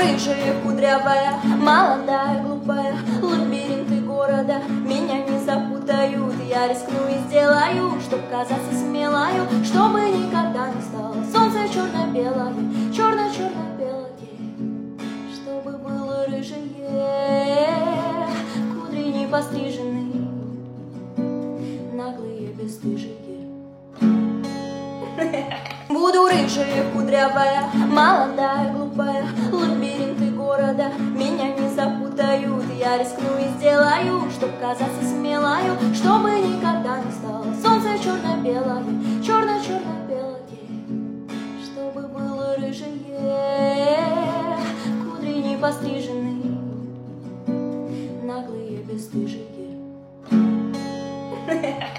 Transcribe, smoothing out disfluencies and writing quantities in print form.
рыжая, кудрявая, молодая, глупая, лабиринты города меня не запутают. Я рискну и сделаю, чтоб казаться смелою, чтобы никогда не стало солнце черно-белое, черно-черно-белое, чтобы было рыжие, кудри не пострижены, наглые, бесстыжие. Буду рыжая, кудрявая, молодая, глупая, лабиринты города меня не запутают. Я рискну и сделаю, чтоб казаться смелою, чтобы никогда не стало солнце черно-белое, черно-черно-белое, чтобы было рыжие, кудри не пострижены,